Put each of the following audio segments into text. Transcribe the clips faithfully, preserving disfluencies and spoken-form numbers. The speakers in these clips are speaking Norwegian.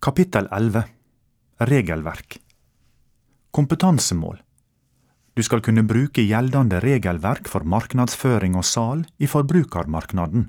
Kapittel elleve. Regelverk. Kompetansemål. Du skal kunne bruke gjeldende regelverk for marknadsføring og sal i forbrukarmarknaden.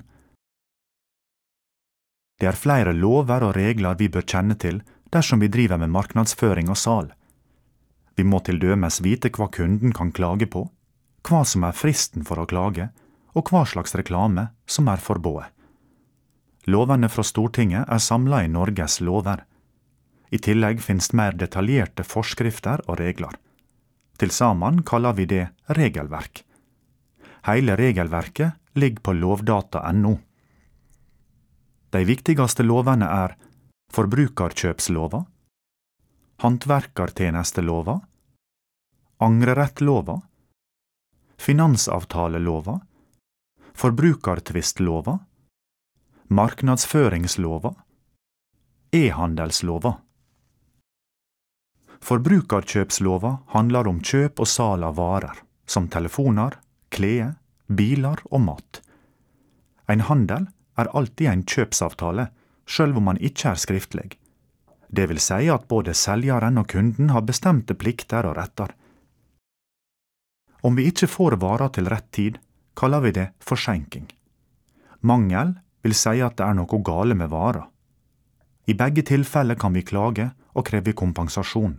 Det er flere lover og regler vi bør kjenne til dersom vi driver med marknadsføring og sal. Vi må til dømes vite hva kunden kan klage på, hva som er fristen for å klage, og hva slags reklame som er forbået. Lovene fra Stortinget er samlet i Norges lover. I tillegg finnes mer detaljerte forskrifter og regler. Til sammen kaller vi det regelverk. Hele regelverket ligger på lovdata punktum no. De viktigste lovene er forbrukarkjøpslova, håndverkartjenestelova, angrerettlova, finansavtalelova, forbrukartvistlova, marknadsføringslova, e-handelslova. Forbrukarkjøpslova handler om kjøp og sal av varer, som telefoner, klær, biler og mat. En handel er alltid en kjøpsavtale, selv om man ikke er skriftlig. Det vil si at både seljeren og kunden har bestemte plikter og retter. Om vi ikke får varer til rett tid, kaller vi det forsinking. Mangel vil si at det er noe gale med varer. I begge tilfeller kan vi klage og kreve kompensasjon.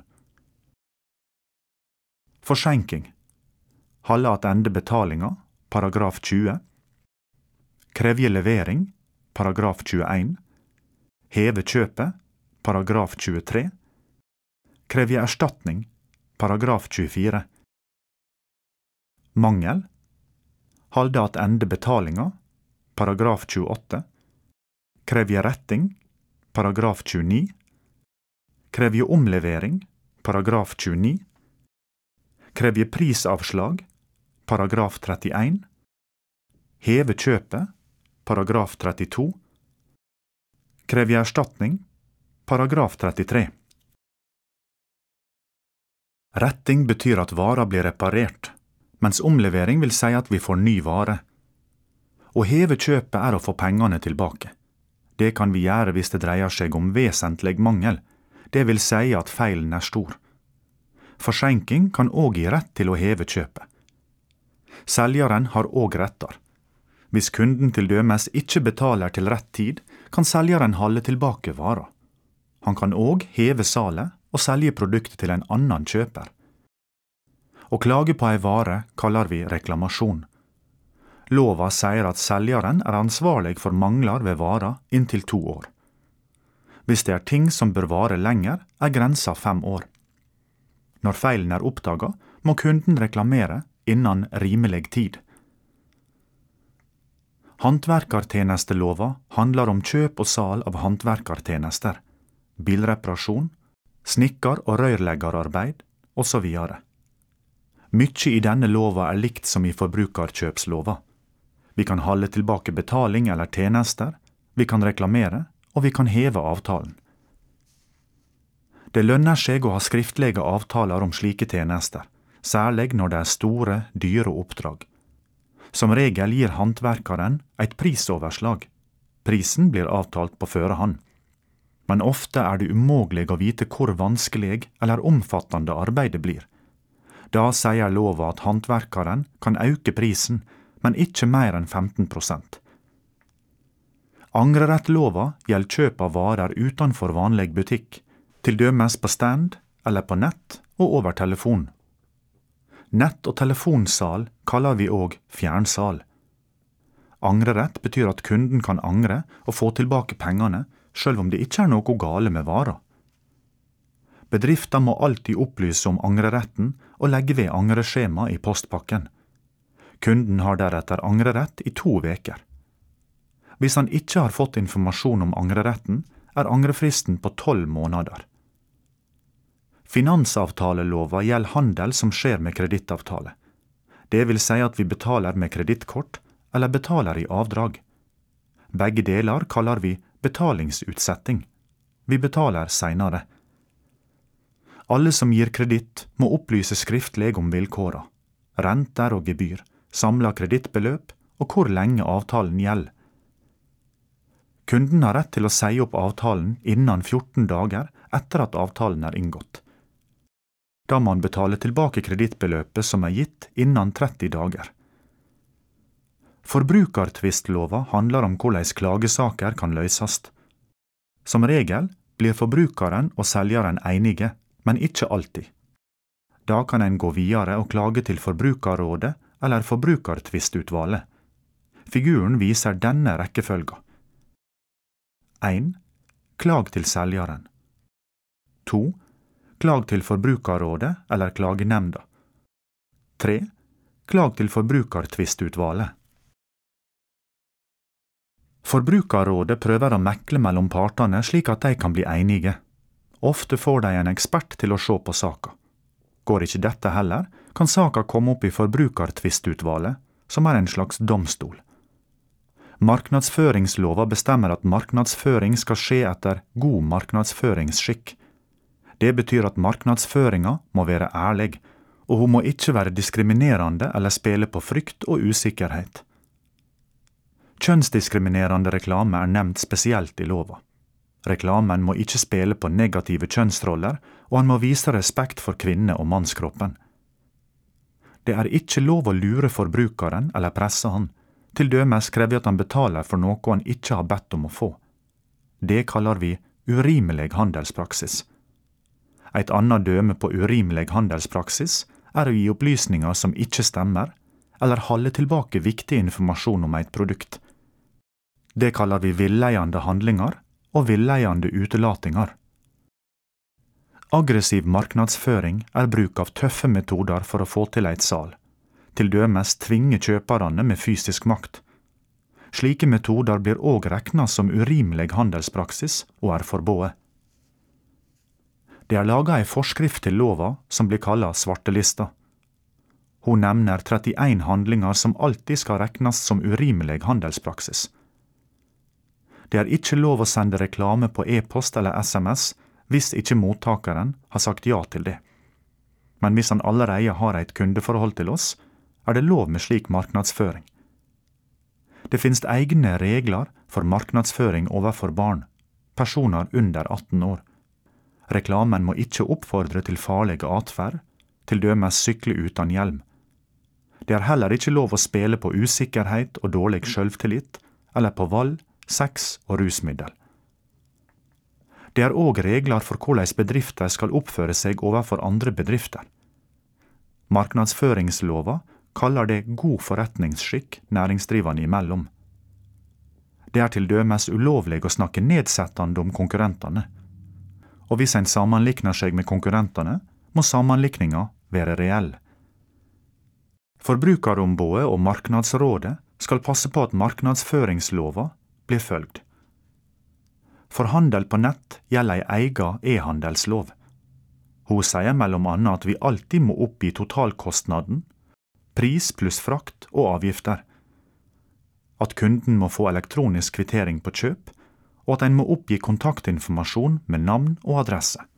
Forsinking. Halde attende betalinga, paragraf tjue. Krevje levering, paragraf tjueén. Heve kjøpet, paragraf tjuetre. Krevje erstatning, paragraf tjuefire. Mangel. Halde attende betalinga, paragraf tjueåtte. Krevje retting, paragraf tjueni. Krevje omlevering, paragraf tjueni. Krevje prisavslag, paragraf trettien. Heve kjøpet, paragraf trettito. Krevje erstatning, paragraf trettitre. Retting betyr at vara blir reparert, mens omlevering vil si at vi får ny vare. Å heve kjøpet er å få pengene tilbake. Det kan vi gjøre hvis det dreier seg om vesentlig mangel, det vil si at feilen er stor. Forsinking kan også gi rett til å heve kjøpet. Seljeren har også retter. Hvis kunden til dømes ikke betaler til rett tid, kan seljeren holde tilbake varer. Han kan også heve salet og selge produktet til en annen kjøper. Å klage på ei vare kaller vi reklamasjon. Lova sier at seljeren er ansvarlig for mangler ved varer inntil to år. Hvis det er ting som bør vare lenger, er grensa fem år. Når feilen er oppdaget, må kunden reklamere innan rimelig tid. Håndverkartjenestelova handler om kjøp og sal av håndverkartjenester, bilreparasjon, snikkar- og rørleggerarbeid, og så videre. Mykje i denne lova er likt som i forbrukarkjøpslova. Vi kan holde tilbake betaling eller tjenester, vi kan reklamere, og vi kan heve avtalen. Det lønner seg å ha skriftlige avtaler om slike tjenester, særlig når det er store, dyre oppdrag. Som regel gir håndverkeren et prisoverslag. Prisen blir avtalt på førehånd. Men ofte er det umulig å vite hvor vanskelig eller omfattende arbeidet blir. Da sier lova at håndverkeren kan øke prisen, men ikke mer enn femten prosent. Angrerettlova gjelder kjøp av varer utenfor vanlig butikk, til dømes på stand eller på nett og over telefon. Nett- og telefonsal kaller vi også fjernsal. Angrerett betyr at kunden kan angre og få tilbake pengene, selv om det ikke er noe gale med varer. Bedrifter må alltid opplyse om angreretten og legge ved angreskjema i postpakken. Kunden har deretter angrerett i to veker. Hvis han ikke har fått informasjon om angreretten, er angrefristen på tolv måneder. Finansavtalelova gjelder handel som skjer med kredittavtale. Det vil si at vi betaler med kredittkort eller betaler i avdrag. Begge deler kaller vi betalingsutsetting. Vi betaler senere. Alle som gir kreditt må opplyse skriftlig om vilkåra, renter og gebyr, samla kredittbeløp og hvor lenge avtalen gjelder. Kunden har rett til å si opp avtalen innen fjorten dager etter at avtalen er inngått. Da må han betale tilbake kredittbeløpet som er gitt innen tretti dager. Forbrukartvistlova handler om hvordan klagesaker kan løses. Som regel blir forbrukeren og seljeren enige, men ikke alltid. Da kan en gå videre og klage til Forbrukarrådet eller Forbrukartvistutvalget. Figuren viser denne rekkefølga. en. Klag til seljeren. to. Klag til Forbrukarrådet eller klagenemnda. tre. Klag til Forbrukartvistutvalget. Forbrukarrådet prøver å mekle mellom partene slik at de kan bli enige. Ofte får de en ekspert til å se på saka. Går ikke dette heller, kan saka komme opp i Forbrukartvistutvalget, som er en slags domstol. Marknadsføringslova bestemmer at marknadsføring skal skje etter god marknadsføringsskikk. Det betyr at marknadsføringa må være ærlig, og hun må ikke være diskriminerende eller spille på frykt og usikkerhet. Kjønnsdiskriminerende reklame er nevnt spesielt i lova. Reklamen må ikke spille på negative kjønnsroller, og han må vise respekt for kvinne- og mannskroppen. Det er ikke lov å lure forbrukeren eller presse han, til dømes krever at han betaler for noe han ikke har bedt om å få. Det kaller vi urimelig handelspraksis. Et annet døme på urimelig handelspraksis er å gi opplysninger som ikke stemmer, eller holde tilbake viktig informasjon om et produkt. Det kaller vi villeiende handlinger og villeiende utelatinger. Aggressiv marknadsføring er bruk av tøffe metoder for å få til et sal. Til dømes tvinge kjøperne med fysisk makt. Slike metoder blir også regnet som urimelig handelspraksis og er forbået. Det er laget en forskrift til lova som blir kallet svartelista. Hun nevner trettien handlinger som alltid skal regnes som urimelig handelspraksis. Det er ikke lov å sende reklame på e-post eller sms hvis ikke mottakeren har sagt ja til det. Men hvis han allerede har et kundeforhold til oss, er det lov med slik marknadsføring. Det finnes egne regler for marknadsføring overfor barn, personer under atten år. Reklamen må ikke oppfordre til farlige atferd, til dømes sykle uten hjelm. Det er heller ikke lov å spille på usikkerhet og dårlig selvtillit, eller på vold, sex og rusmiddel. Det er også regler for hvordan bedrifter skal oppføre seg overfor andre bedrifter. Marknadsføringslova kaller det god forretningsskikk næringsdrivende imellom. Det er til dømes ulovlig å snakke nedsettende om konkurrentene. Og hvis en sammenlikner seg med konkurrentene, må sammenlikninga være reell. Forbrukarombudet og Marknadsrådet skal passe på at marknadsføringslova blir følgt. For handel på nett gjelder ei egen e-handelslov. Hun sier mellom annet at vi alltid må oppgi totalkostnaden, pris pluss frakt og avgifter. At kunden må få elektronisk kvittering på kjøp, og at en må oppgi kontaktinformasjon med navn og adresse.